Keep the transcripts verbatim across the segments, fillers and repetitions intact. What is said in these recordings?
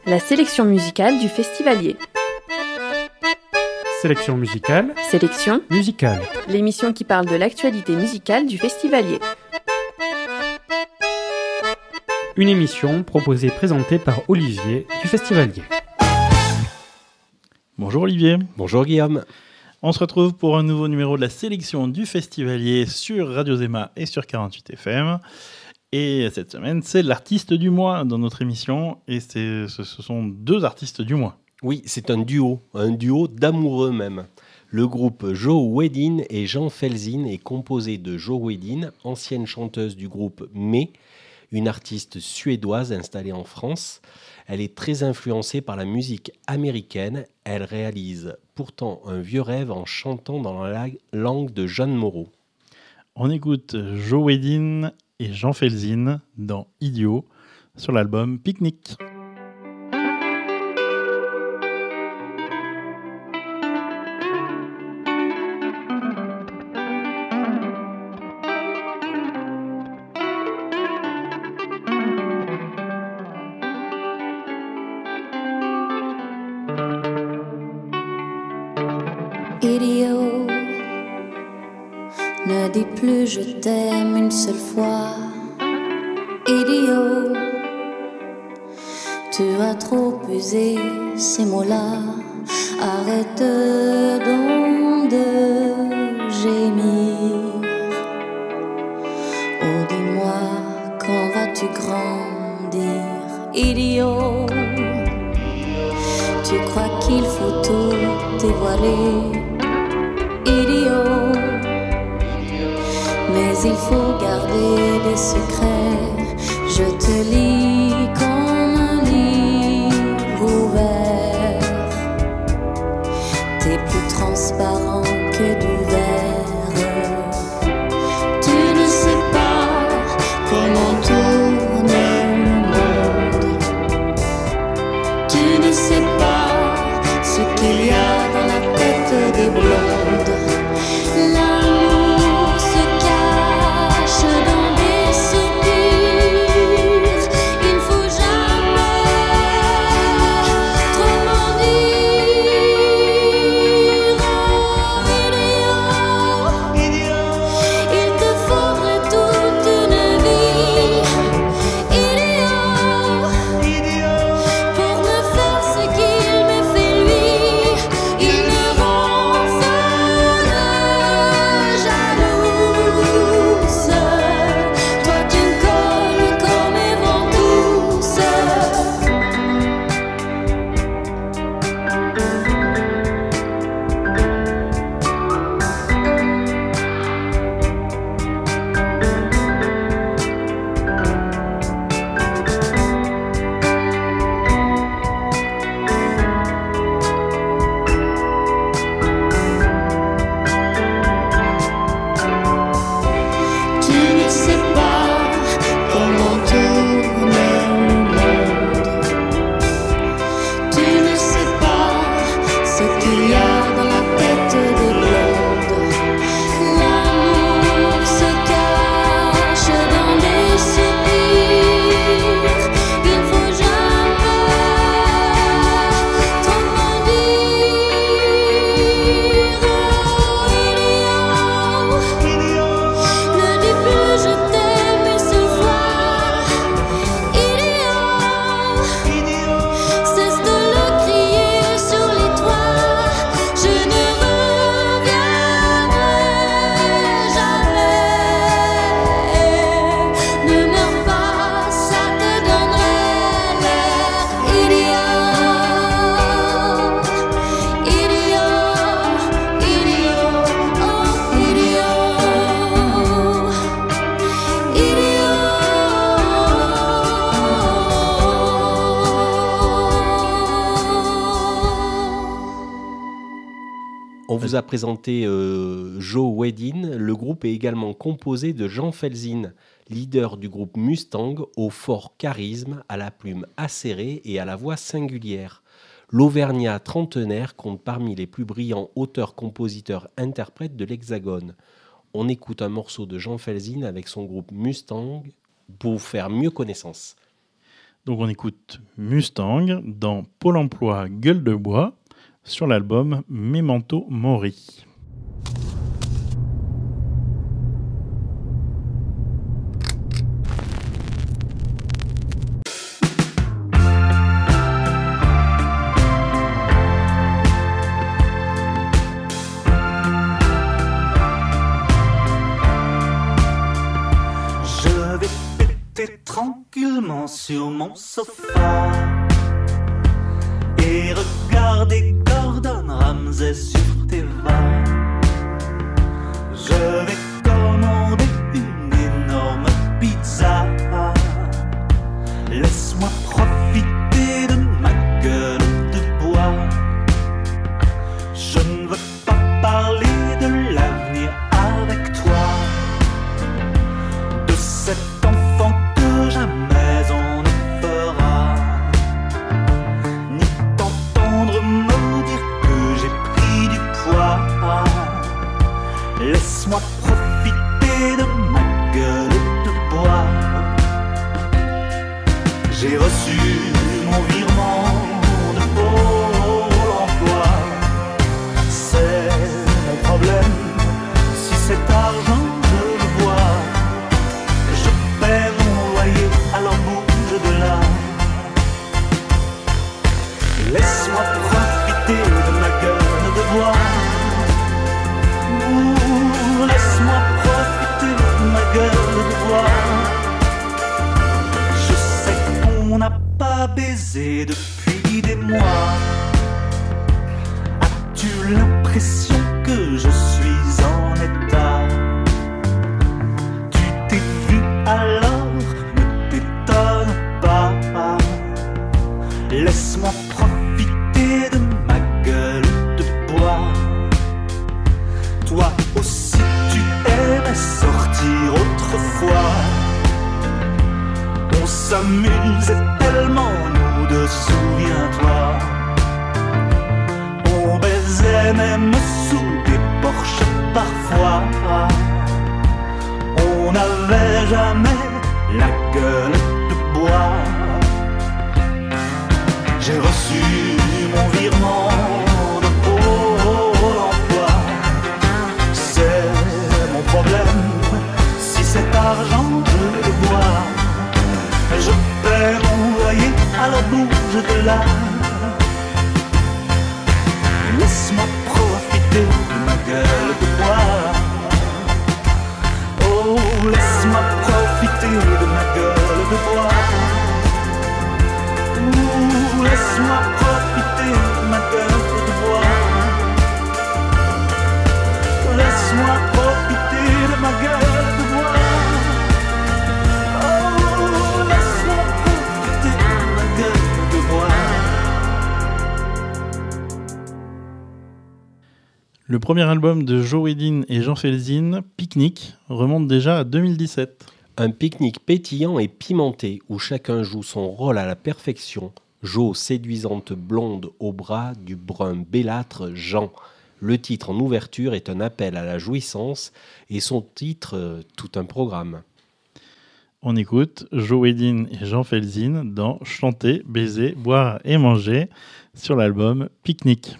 La sélection musicale du Festivalier. Sélection musicale. Sélection musicale. L'émission qui parle de l'actualité musicale du Festivalier. Une émission proposée et présentée par Olivier du Festivalier. Bonjour Olivier. Bonjour Guillaume. On se retrouve pour un nouveau numéro de la sélection du Festivalier sur Radio Zema et sur quarante-huit F M. Et cette semaine, c'est l'artiste du mois dans notre émission. Et c'est, ce, ce sont deux artistes du mois. Oui, c'est un duo, un duo d'amoureux même. Le groupe Joe Wedin et Jean Felzin est composé de Joe Wedin, ancienne chanteuse du groupe Mais, une artiste suédoise installée en France. Elle est très influencée par la musique américaine. Elle réalise pourtant un vieux rêve en chantant dans la langue de Jeanne Moreau. On écoute Joe Wedin et Jean Felzin dans Idiot sur l'album Picnic. Idiot, ne dis plus je t'aime une seule fois. Idiot, tu as trop usé ces mots-là. Arrête donc de gémir. Oh dis-moi, quand vas-tu grandir? Idiot, tu crois qu'il faut tout dévoiler? Idiot, mais il faut garder des secrets. Je te lis comme un livre ouvert. T'es plus transparent que du verre. Tu ne sais pas comment tourne le monde. Tu ne sais pas ce qu'il y a dans la tête des blondes. L'amour se cache dans des soupirs. Il ne faut jamais trop m'en dire. Oh, idiot, il te faudrait toute une vie. Idiot, pour me faire ce qu'il me fait lui. Il me rend folle, jalouse. Toi tu me colles comme mes ventouses. Tu ne sais pas comment tourne le monde. Tu ne sais pas ce qu'il y a dans la tête des blondes. L'amour se cache dans des soupirs. Il faut jamais trop m'en dire. Oh, idiot, ne dis plus je t'aime une seule fois. Idiot, cesse de le crier sur les toits. Je ne reviendrai jamais. Ne meurs pas, ça te donnerait l'air. Idiot, idiot, idiot, oh On vous a présenté euh, Joe Wedin. Le groupe est également composé de Jean Felzin, leader du groupe Mustang, au fort charisme, à la plume acérée et à la voix singulière. L'Auvergnat trentenaire compte parmi les plus brillants auteurs-compositeurs-interprètes de l'Hexagone. On écoute un morceau de Jean Felzin avec son groupe Mustang pour vous faire mieux connaissance. Donc on écoute Mustang dans Pôle emploi Gueule de bois sur l'album Memento Mori. Tranquillement sur mon sofa et regarder Gordon Ramsay sur T V A. Je vais commander une énorme pizza. Laisse-moi profiter de ma gueule de bois. Je ne veux pas parler de l'avenir avec toi, de cet enfant que jamais on ne fera, ni t'entendre me dire que j'ai pris du poids. Laisse-moi profiter de ma gueule de bois. J'ai reçu mon virement de Pôle emploi. C'est mon problème, si cet argent je le vois. Je paie mon loyer, alors bouge de là. Laisse-moi profiter de ma gueule de bois. Ouh, laisse-moi profiter de ma gueule de bois. Je sais qu'on n'a pas baisé depuis des mois. As-tu l'impression que je suis en état? Tu t'es vu alors, ne t'étonne pas. Laisse-moi profiter de ma gueule de bois. Toi aussi tu aimais sortir autrefois. On s'amusait tellement nous deux, souviens-toi. On baisait même sous des porches parfois. On n'avait jamais la gueule de bois. J'ai reçu mon virement de Pôle emploi. C'est mon problème, si cet argent je le bois. Je paie mon loyer, alors bouge de là. Laisse-moi profiter de ma gueule de bois. Oh, laisse-moi profiter de ma gueule de bois. Ouh, laisse-moi profiter de ma gueule de bois. Laisse-moi profiter de ma gueule de bois. Oh, laisse-moi profiter de ma gueule de bois. Le premier album de Joe Wedin et Jean Felzin, Picnic, remonte déjà à deux mille dix-sept. Un pique-nique pétillant et pimenté où chacun joue son rôle à la perfection. Jo, séduisante blonde au bras du brun bellâtre Jean. Le titre en ouverture est un appel à la jouissance et son titre, euh, tout un programme. On écoute Joe Wedin et Jean Felzin dans Chanter, baiser, boire et manger sur l'album Picnic.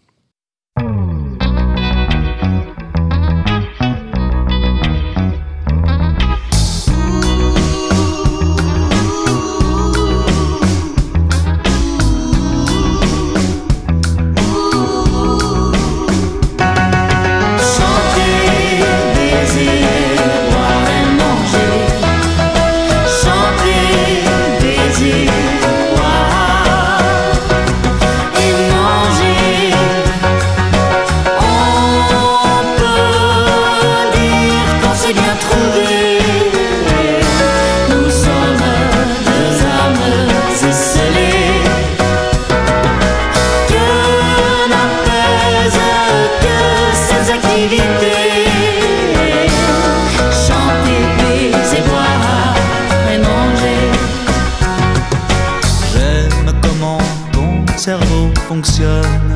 Fonctionne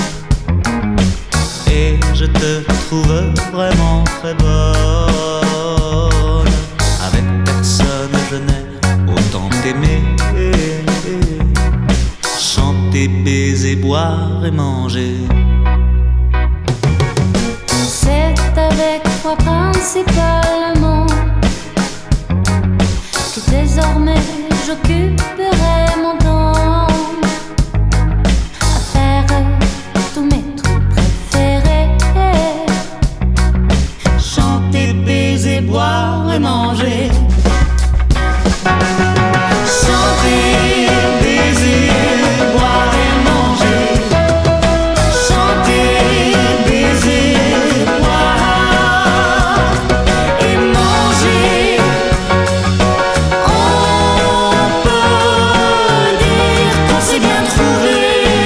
et je te trouve vraiment très bonne. Avec personne je n'ai autant tant aimé. Chanter, baiser, boire et manger. C'est avec toi principalement que désormais j'occuperai mon temps à faire tous mes trucs préférés. Chanter, baiser, boire et manger. Chanter, baiser, boire et manger. Chanter, baiser, boire et manger. On peut dire qu'on s'est bien trouvé.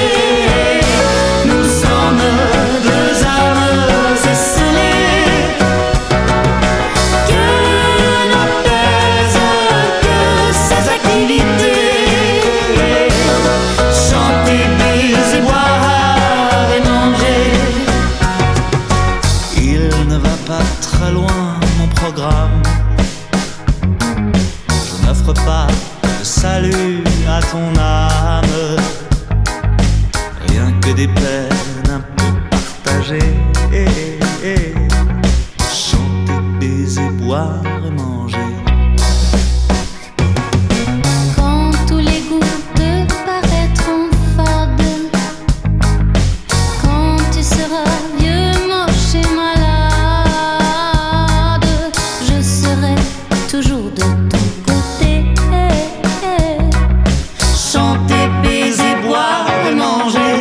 Nous sommes deux âmes esselées que n'apaisent que ces activités. Chanter, baiser, boire et manger. Il ne va pas très loin mon programme. Je n'offre pas de salut à ton âme, rien que des peines un peu partagées. Chanter, baiser, boire et manger. Quand tous les goûts te paraîtront fades, quand tu seras vieux, moche et malade, je serai toujours de ton côté. Chanter, baiser, boire et manger.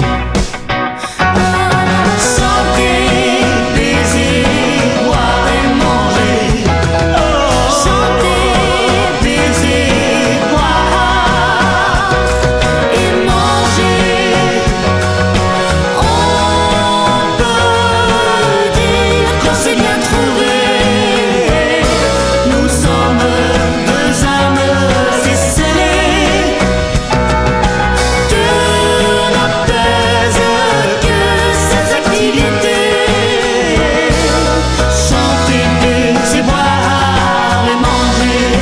Chanter, baiser, boire et manger. Chanter, baiser, boire et manger. On peut dire qu'on s'est bien trouvé. Nous sommes deux âmes esselées que n'apaisent que ces activités. Chanter, baiser, boire et manger.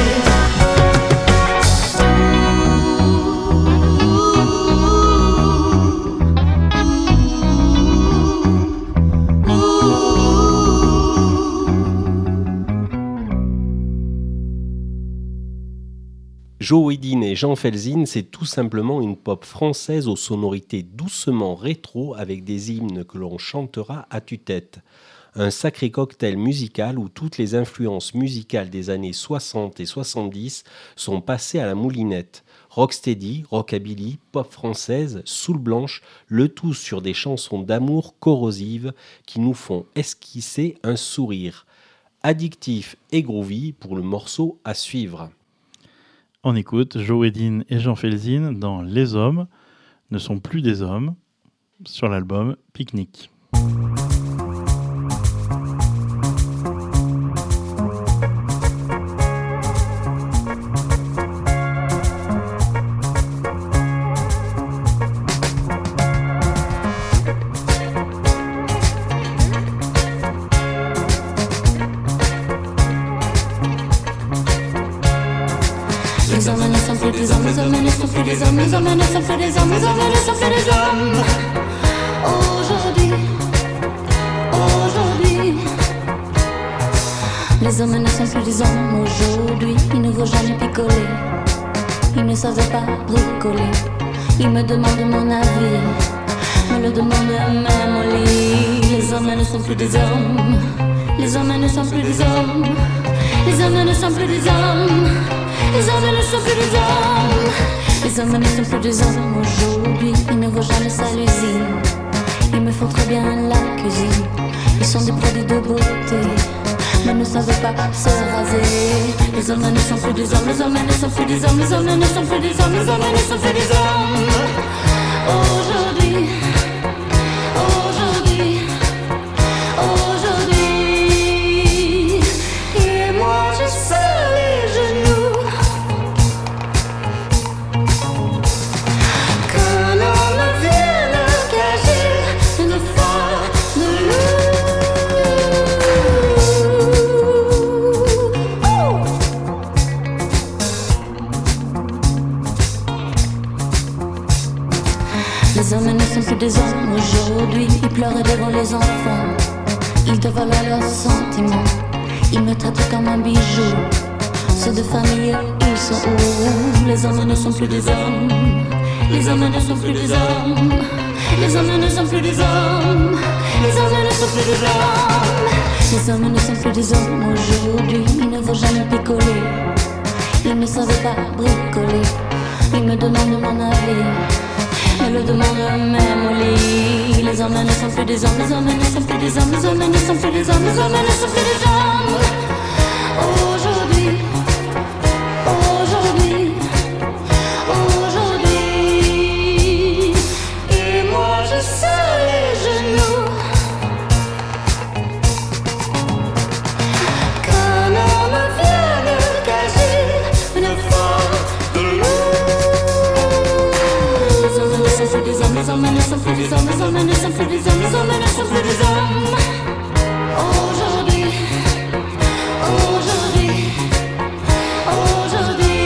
Joe Wedin et Jean Felzin, c'est tout simplement une pop française aux sonorités doucement rétro avec des hymnes que l'on chantera à tue-tête. Un sacré cocktail musical où toutes les influences musicales des années soixante et soixante-dix sont passées à la moulinette. Rocksteady, rockabilly, pop française, soul blanche, le tout sur des chansons d'amour corrosives qui nous font esquisser un sourire. Addictif et groovy pour le morceau à suivre. On écoute Joe Wedin et Jean Felzin dans Les Hommes ne sont plus des hommes sur l'album Pique-Nique. Les hommes ne sont plus des hommes, les hommes ne sont plus des hommes, les hommes ne sont plus des hommes, les hommes ne sont plus des hommes. Aujourd'hui, aujourd'hui, les hommes ne sont plus des hommes. Aujourd'hui, ils ne vont jamais picoler, ils ne savent pas bricoler. Ils me demandent mon avis, me le demandent même au lit. Les hommes ne sont plus des hommes, les hommes ne sont plus des hommes, les hommes ne sont plus des hommes. Les hommes ne sont plus des hommes. Les hommes ne sont plus des hommes. Aujourd'hui, ils ne vont jamais à l'usine. Ils me font très bien la cuisine. Ils sont des produits de beauté, mais ne savent pas se raser. Les hommes ne sont plus des hommes. Les hommes ne sont plus des hommes. Les hommes ne sont plus des hommes. Les hommes ne sont plus des hommes. Aujourd'hui, aujourd'hui, aujourd'hui. Et moi, je serre les genoux. Les hommes ne sont plus des hommes aujourd'hui. Ils pleurent devant les enfants. Ils te volent leurs sentiments. Ils me traitent comme un bijou. Ceux de famille, ils sont où? Les hommes ne sont plus des hommes. Les hommes ne sont plus des hommes. Les hommes ne sont plus des hommes. Les hommes ne sont plus des hommes. Les hommes ne sont plus des hommes aujourd'hui. Ils ne vont jamais picoler. Ils ne savent pas bricoler. Ils me demandent mon avis. Me le demandent même au lit. Les hommes ne sont plus des hommes. Les hommes ne sont plus des hommes. Les hommes ne sont plus des hommes. Les hommes ne sont plus des hommes. Aujourd'hui, aujourd'hui, aujourd'hui. Et moi je serre les genoux. Qu'un homme vienne d'agir une fois de Les hommes ne sont plus des hommes, les hommes ne sont plus des hommes, les hommes ne sont plus des hommes, les hommes ne sont plus des hommes. Aujourd'hui, aujourd'hui, aujourd'hui.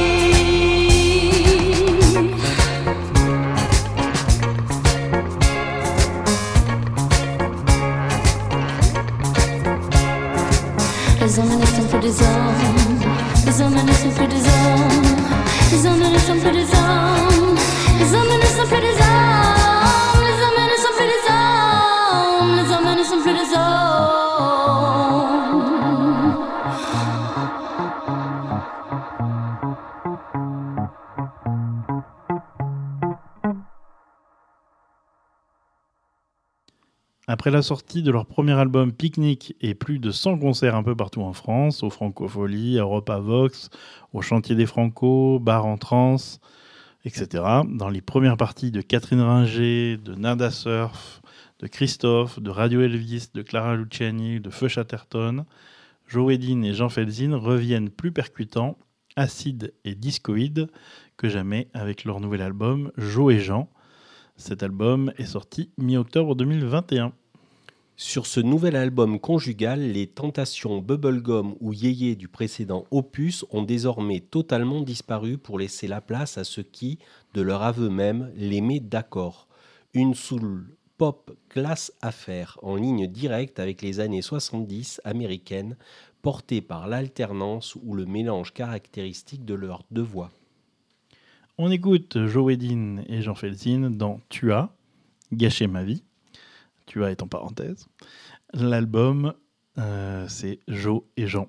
Les hommes ne sont plus des hommes, les hommes ne sont plus des hommes, les hommes ne sont plus des hommes, les hommes ne sont plus des hommes, les hommes ne sont plus des hommes, les hommes ne sont plus des hommes. Après la sortie de leur premier album Picnic et plus de cent concerts un peu partout en France, au Francofolie, à Europa Vox, au Chantier des Franco, Bar en Trance, et cetera. Dans les premières parties de Catherine Ringer, de Nada Surf, de Christophe, de Radio Elvis, de Clara Luciani, de Feu Chatterton, Joe Wedin et Jean Felzin reviennent plus percutants, acides et discoïdes que jamais avec leur nouvel album Joe et Jean. Cet album est sorti mi-octobre deux mille vingt et un. Sur ce nouvel album conjugal, les tentations bubblegum ou yéyé du précédent opus ont désormais totalement disparu pour laisser la place à ce qui, de leur aveu même, les met d'accord. Une soul pop classe à faire, en ligne directe avec les années soixante-dix américaines, portée par l'alternance ou le mélange caractéristique de leurs deux voix. On écoute Joe Wedin et Jean Felzin dans Tu as gâché ma vie. Tu as est en parenthèse. L'album, euh, c'est Joe et Jean.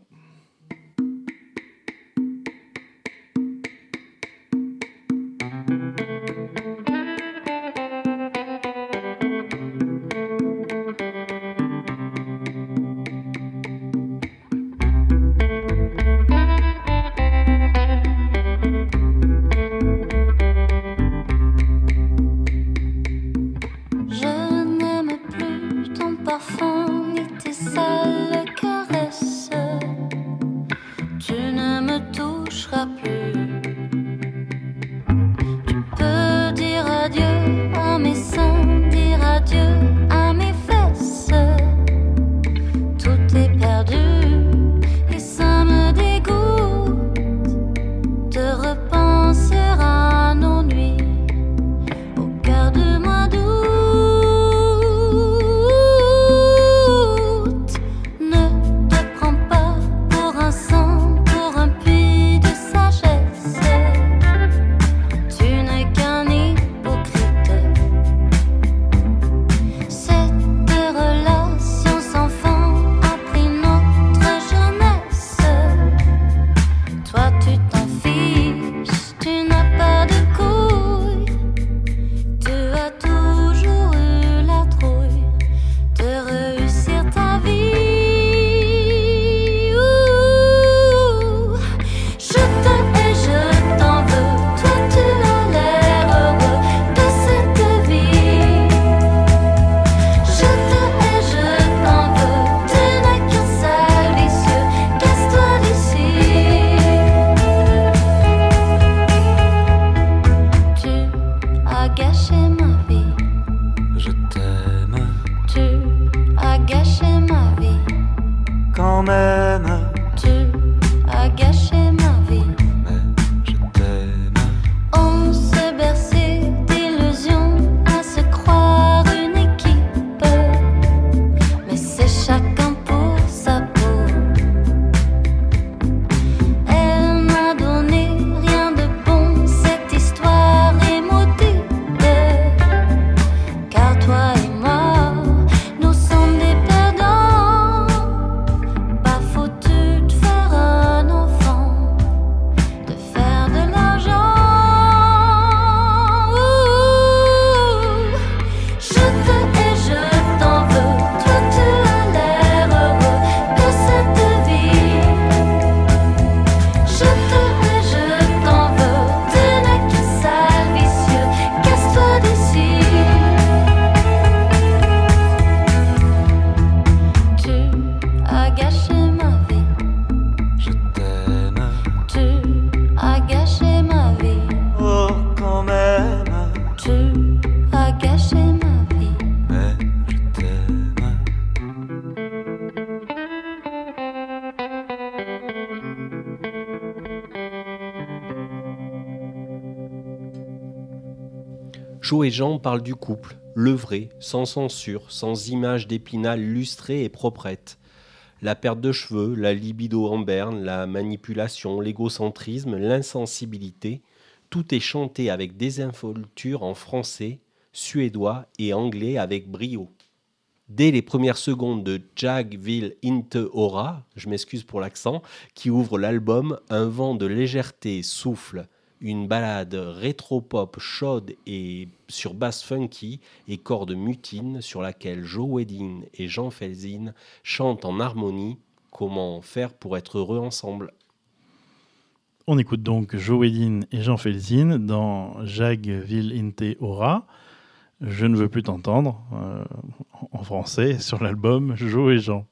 Jo et Jean parlent du couple, le vrai, sans censure, sans images d'épinal lustrées et proprettes. La perte de cheveux, la libido en berne, la manipulation, l'égocentrisme, l'insensibilité, tout est chanté avec désinvolture en français, suédois et anglais avec brio. Dès les premières secondes de Jag vill inte höra, je m'excuse pour l'accent, qui ouvre l'album, un vent de légèreté souffle, une ballade rétro-pop chaude et sur basse funky et cordes mutines sur laquelle Jo Wedding et Jean Felzin chantent en harmonie. Comment faire pour être heureux ensemble? On écoute donc Jo Wedding et Jean Felzin dans Jag vill inte höra. Je ne veux plus t'entendre, euh, en français, sur l'album Jo et Jean.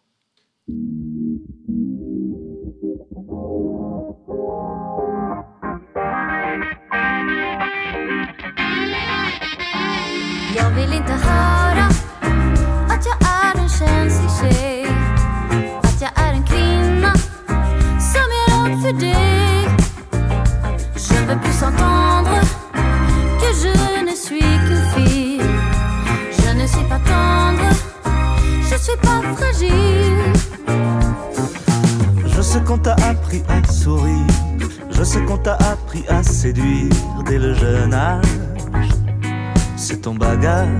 Jag vill inte höra att jag är en känslig tjej, att jag är en kvinna som är rädd för dig. Je veux plus entendre que je ne suis qu'une fille. Je ne suis pas tendre, je suis pas fragile. Je sais qu'on t'a appris à sourire, je sais qu'on t'a appris à séduire dès le jeune âge. C'est ton bagage.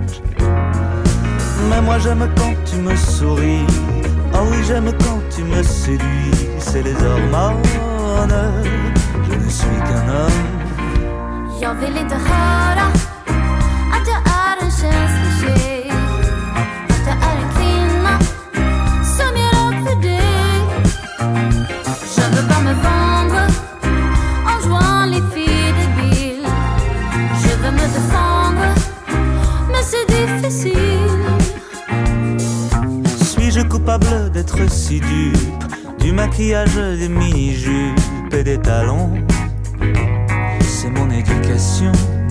Mais moi j'aime quand tu me souris. Oh oui, j'aime quand tu me séduis. C'est les hormones. Je ne suis qu'un homme. Jag vill inte höra att jag är en känslig tjej, att jag är en kvinna som är rädd för dig. Je veux pas me vendre en jouant les filles débiles. Je veux me défendre, mais c'est difficile. Suis-je coupable d'être si dupe du maquillage, des mini-jupes et des talons? C'est mon éducation.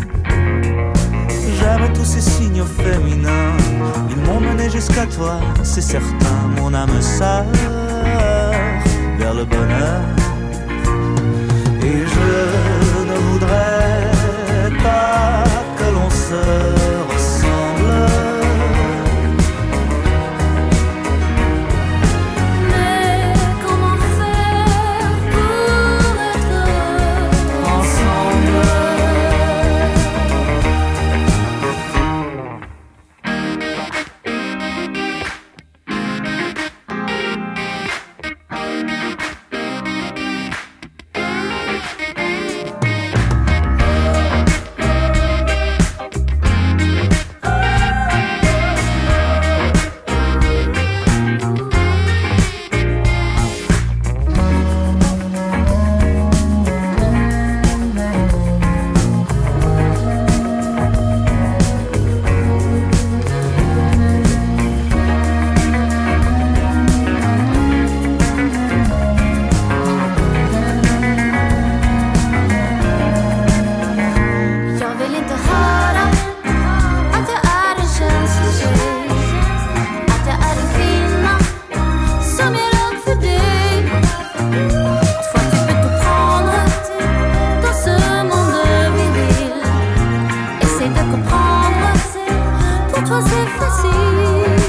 J'aime tous ces signaux féminins. Ils m'ont mené jusqu'à toi, c'est certain. Mon âme sœur vers le bonheur. Et je ne voudrais pas que l'on se ressemble. Mais comment faire pour être heureux ensemble? Jag vill inte höra att jag är en känslig tjej, att jag är en kvinna som är rädd för dig. Toi tu peux tout prendre dans ce monde viril. Essaye de comprendre, pour toi c'est facile.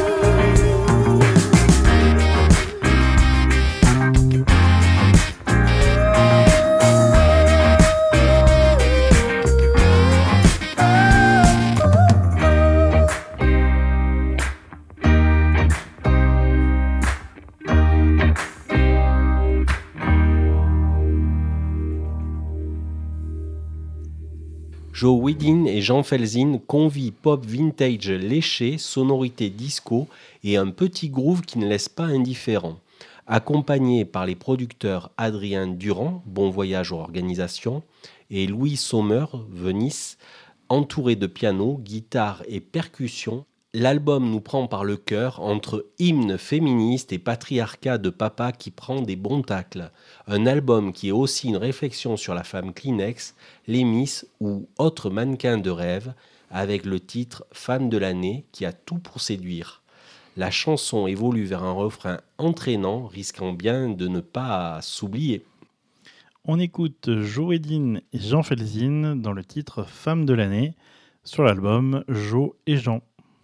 Jo Wedding et Jean Felzin convient pop vintage léché, sonorité disco et un petit groove qui ne laisse pas indifférent. Accompagné par les producteurs Adrien Durand, Bon Voyage aux Organisations, et Louis Sommer, Venise, entouré de piano, guitare et percussions, l'album nous prend par le cœur entre hymne féministe et patriarcat de papa qui prend des bons tacles. Un album qui est aussi une réflexion sur la femme Kleenex, les Miss ou autre mannequin de rêve, avec le titre « Femme de l'année » qui a tout pour séduire. La chanson évolue vers un refrain entraînant, risquant bien de ne pas s'oublier. On écoute Jo Wedding et Jean Felzin dans le titre « Femme de l'année ». sur l'album Jo et Jean.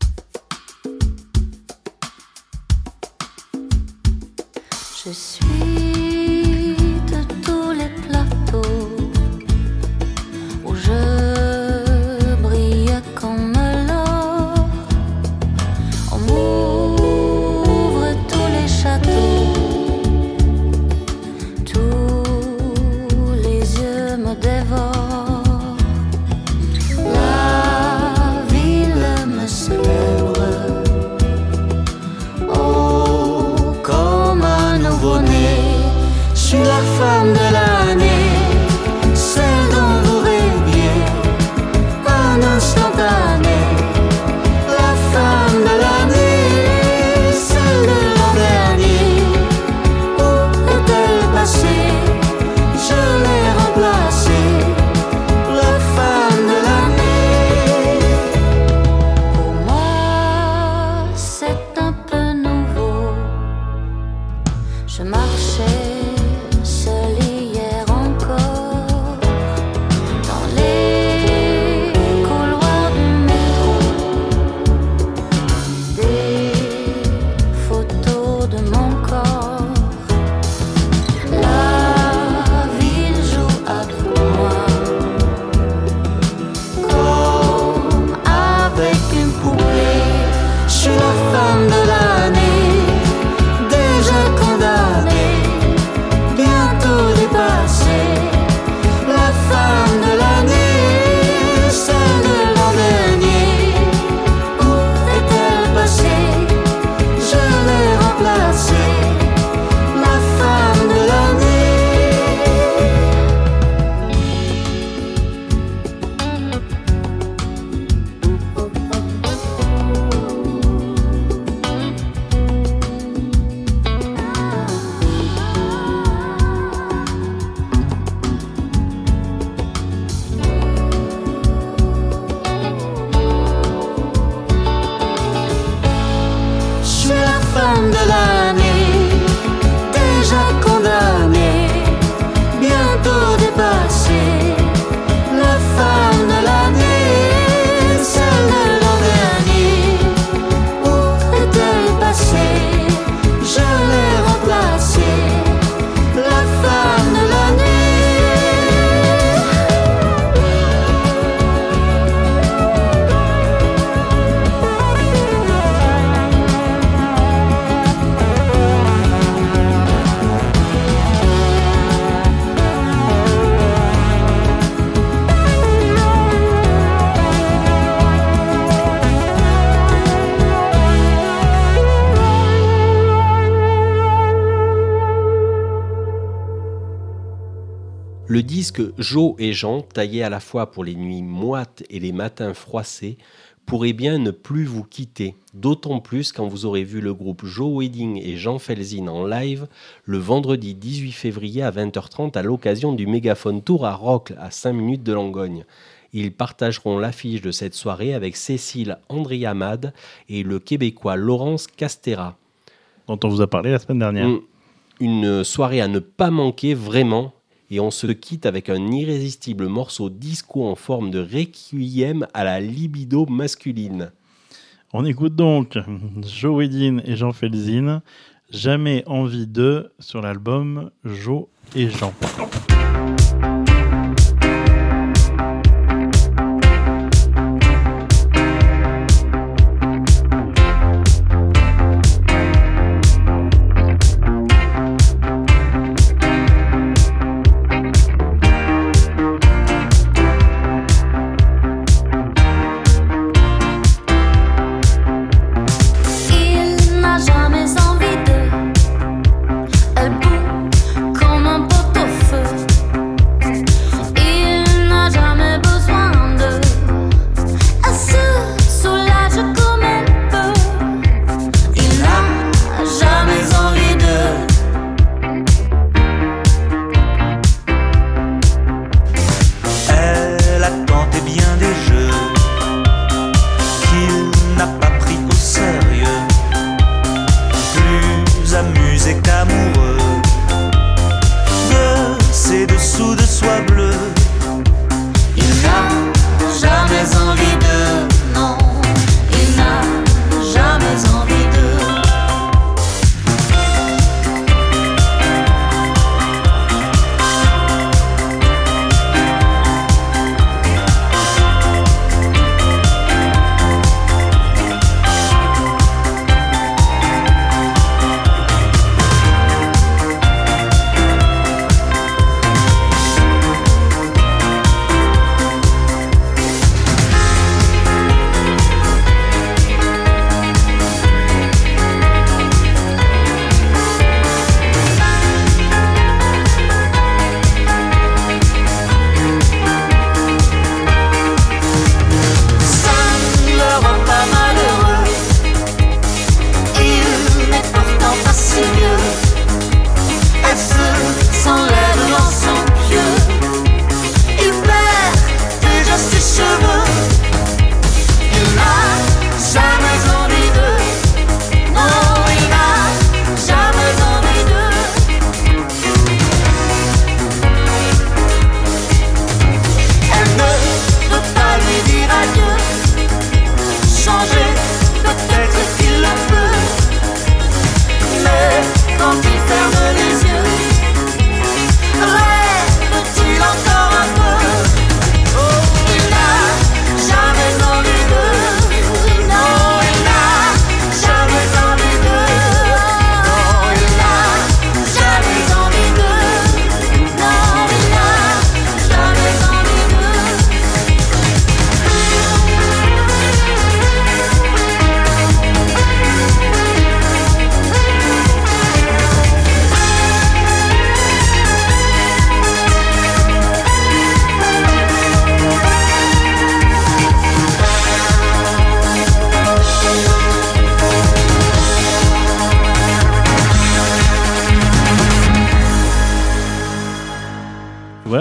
Je suis de tous les plateaux où je brille comme l'or. On m'ouvre tous les châteaux, tous les yeux me dévorent. La ville me célèbre, oh, comme un nouveau-né. Je suis la femme de l'année, celle dont vous rêviez, un instantané. La femme de l'année, celle de l'an dernier. Où est-elle passée? Je l'ai remplacée. La femme de l'année. Pour moi, c'est un peu nouveau. Je marchais seule hier encore dans les couloirs du métro. Des photos de mon corps. La ville joue avec moi comme avec une poupée. Je suis la femme de l'année, déjà condamnée, bientôt dépassée. La femme de l'année, celle de l'an dernier. Où est-elle passée? Je l'ai remplacée. La femme de l'année. Je suis la femme de l'année, déjà condamnée, bientôt dépassée. La femme de l'année, celle de l'an dernier. Où est-elle passée? Je l'ai remplacée. La femme de l'année. Le disque Jo et Jean, taillé à la fois pour les nuits moites et les matins froissés, pourrait bien ne plus vous quitter, d'autant plus quand vous aurez vu le groupe Jo Wedding et Jean Felzin en live le vendredi dix-huit février à vingt heures trente à l'occasion du Mégaphone Tour à Rocle, à cinq minutes de Langogne. Ils partageront l'affiche de cette soirée avec Cécile Andriamade et le Québécois Laurence Castera. Dont on vous a parlé la semaine dernière. Mmh. Une soirée à ne pas manquer vraiment. Et on se quitte avec un irrésistible morceau disco en forme de requiem à la libido masculine. On écoute donc Jo Wedding et Jean Felzin, Jamais envie d'eux, sur l'album Jo et Jean. Il n'a jamais envie d'eux. Elle bout comme un pot au feu.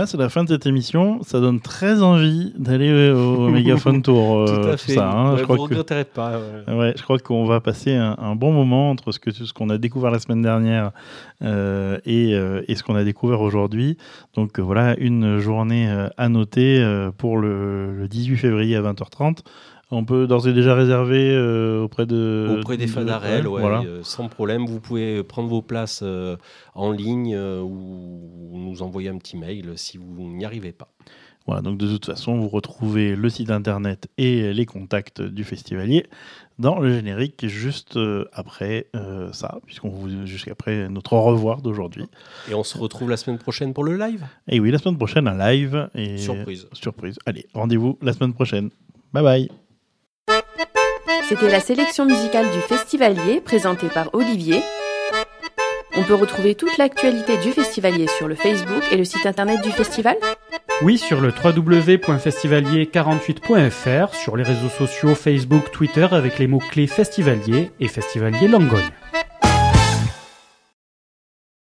c'est la fin de cette émission. Ça donne très envie d'aller au Mégaphone Tour. Tout euh, à fait. Ça, hein. Ouais, je, vous crois ne que, regretterez pas. Ouais. ouais, je crois qu'on va passer un, un bon moment entre ce, que, ce qu'on a découvert la semaine dernière euh, et, euh, et ce qu'on a découvert aujourd'hui. Donc euh, voilà, une journée euh, à noter euh, pour le, le dix-huit février à vingt heures trente. On peut d'ores et déjà réserver euh, auprès de Auprès des de- Fadarelles, ouais, voilà. euh, sans problème. Vous pouvez prendre vos places euh, en ligne euh, ou nous envoyer un petit mail si vous n'y arrivez pas. Voilà, donc de toute façon, vous retrouvez le site internet et les contacts du festivalier dans le générique juste euh, après euh, ça, puisqu'on vous jusqu'après notre au revoir d'aujourd'hui. Et on se retrouve la semaine prochaine pour le live. Et oui, la semaine prochaine, un live. Et Surprise. Surprise. Allez, rendez-vous la semaine prochaine. Bye bye. C'était la sélection musicale du Festivalier présentée par Olivier. On peut retrouver toute l'actualité du Festivalier sur le Facebook et le site internet du festival. Oui, sur le w w w point festivalier quarante-huit point f r, sur les réseaux sociaux Facebook, Twitter avec les mots-clés Festivalier et Festivalier Langogne.